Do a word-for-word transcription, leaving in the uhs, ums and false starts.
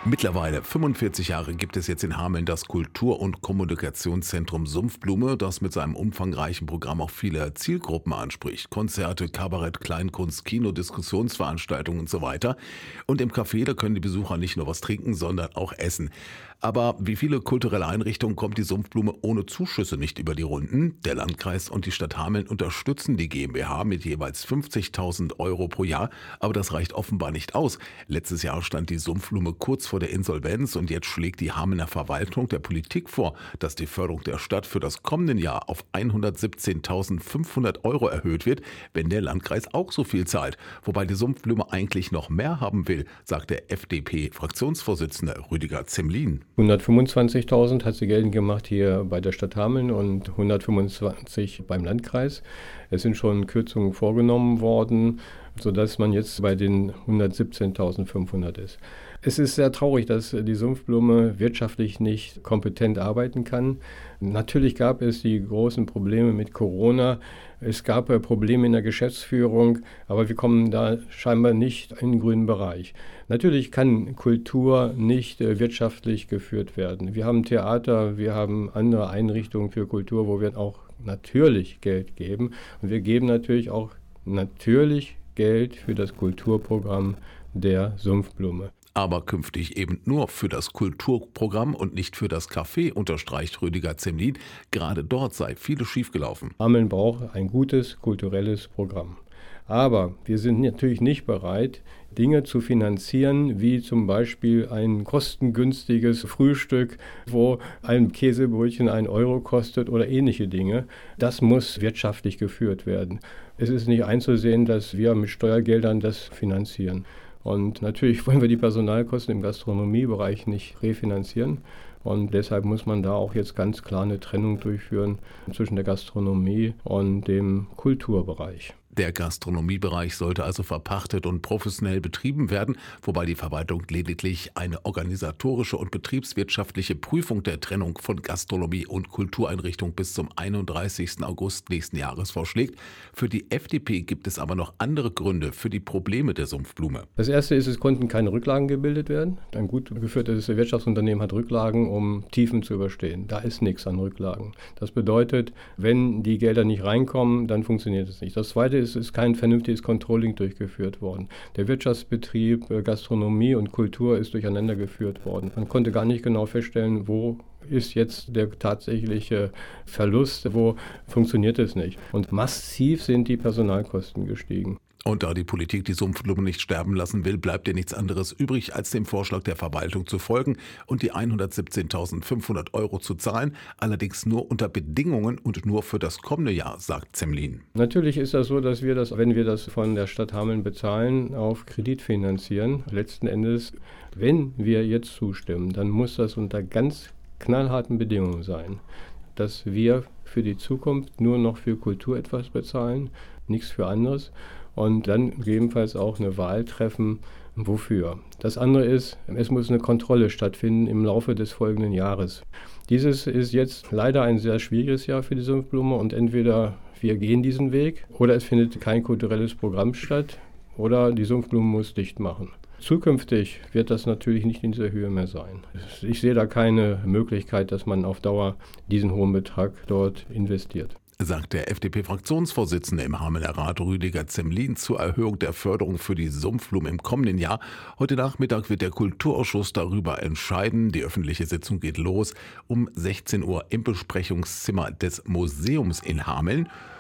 Mittlerweile fünfundvierzig Jahre gibt es jetzt in Hameln das Kultur- und Kommunikationszentrum Sumpfblume, das mit seinem umfangreichen Programm auch viele Zielgruppen anspricht. Konzerte, Kabarett, Kleinkunst, Kino, Diskussionsveranstaltungen und so weiter. Und im Café, da können die Besucher nicht nur was trinken, sondern auch essen. Aber wie viele kulturelle Einrichtungen kommt die Sumpfblume ohne Zuschüsse nicht über die Runden? Der Landkreis und die Stadt Hameln unterstützen die GmbH mit jeweils fünfzigtausend Euro pro Jahr, aber das reicht offenbar nicht aus. Letztes Jahr stand die Sumpfblume kurz vor der Insolvenz und jetzt schlägt die Hamelner Verwaltung der Politik vor, dass die Förderung der Stadt für das kommende Jahr auf hundertsiebzehntausendfünfhundert Euro erhöht wird, wenn der Landkreis auch so viel zahlt. Wobei die Sumpfblume eigentlich noch mehr haben will, sagt der F D P-Fraktionsvorsitzende Rüdiger Zemlin. hundertfünfundzwanzigtausend hat sie geltend gemacht hier bei der Stadt Hameln und hundertfünfundzwanzig beim Landkreis. Es sind schon Kürzungen vorgenommen worden, sodass man jetzt bei den hundertsiebzehntausendfünfhundert ist. Es ist sehr traurig, dass die Sumpfblume wirtschaftlich nicht kompetent arbeiten kann. Natürlich gab es die großen Probleme mit Corona. Es gab Probleme in der Geschäftsführung, aber wir kommen da scheinbar nicht in den grünen Bereich. Natürlich kann Kultur nicht äh, wirtschaftlich geführt werden. Wir haben Theater, wir haben andere Einrichtungen für Kultur, wo wir auch natürlich Geld geben. Und wir geben natürlich auch natürlich Geld für das Kulturprogramm der Sumpfblume. Aber künftig eben nur für das Kulturprogramm und nicht für das Café, unterstreicht Rüdiger Zemlin. Gerade dort sei vieles schiefgelaufen. Hameln braucht ein gutes kulturelles Programm. Aber wir sind natürlich nicht bereit, Dinge zu finanzieren, wie zum Beispiel ein kostengünstiges Frühstück, wo ein Käsebrötchen ein Euro kostet oder ähnliche Dinge. Das muss wirtschaftlich geführt werden. Es ist nicht einzusehen, dass wir mit Steuergeldern das finanzieren. Und natürlich wollen wir die Personalkosten im Gastronomiebereich nicht refinanzieren. Und deshalb muss man da auch jetzt ganz klar eine Trennung durchführen zwischen der Gastronomie und dem Kulturbereich. Der Gastronomiebereich sollte also verpachtet und professionell betrieben werden, wobei die Verwaltung lediglich eine organisatorische und betriebswirtschaftliche Prüfung der Trennung von Gastronomie und Kultureinrichtung bis zum einunddreißigsten August nächsten Jahres vorschlägt. Für die F D P gibt es aber noch andere Gründe für die Probleme der Sumpfblume. Das erste ist, es konnten keine Rücklagen gebildet werden. Ein gut geführtes Wirtschaftsunternehmen hat Rücklagen, um Tiefen zu überstehen. Da ist nichts an Rücklagen. Das bedeutet, wenn die Gelder nicht reinkommen, dann funktioniert es nicht. Das zweite ist, es ist kein vernünftiges Controlling durchgeführt worden. Der Wirtschaftsbetrieb, Gastronomie und Kultur ist durcheinander geführt worden. Man konnte gar nicht genau feststellen, wo ist jetzt der tatsächliche Verlust, wo funktioniert es nicht. Und massiv sind die Personalkosten gestiegen. Und da die Politik die Sumpfblume nicht sterben lassen will, bleibt ihr nichts anderes übrig, als dem Vorschlag der Verwaltung zu folgen und die hundertsiebzehntausendfünfhundert Euro zu zahlen, allerdings nur unter Bedingungen und nur für das kommende Jahr, sagt Zemlin. Natürlich ist das so, dass wir das, wenn wir das von der Stadt Hameln bezahlen, auf Kredit finanzieren. Letzten Endes, wenn wir jetzt zustimmen, dann muss das unter ganz knallharten Bedingungen sein, dass wir für die Zukunft nur noch für Kultur etwas bezahlen, nichts für anderes. Und dann gegebenenfalls auch eine Wahl treffen, wofür. Das andere ist, es muss eine Kontrolle stattfinden im Laufe des folgenden Jahres. Dieses ist jetzt leider ein sehr schwieriges Jahr für die Sumpfblume und entweder wir gehen diesen Weg oder es findet kein kulturelles Programm statt oder die Sumpfblume muss dicht machen. Zukünftig wird das natürlich nicht in dieser Höhe mehr sein. Ich sehe da keine Möglichkeit, dass man auf Dauer diesen hohen Betrag dort investiert, sagt der F D P-Fraktionsvorsitzende im Hamelner Rat Rüdiger Zemlin zur Erhöhung der Förderung für die Sumpfblume im kommenden Jahr. Heute Nachmittag wird der Kulturausschuss darüber entscheiden. Die öffentliche Sitzung geht los um sechzehn Uhr im Besprechungszimmer des Museums in Hameln.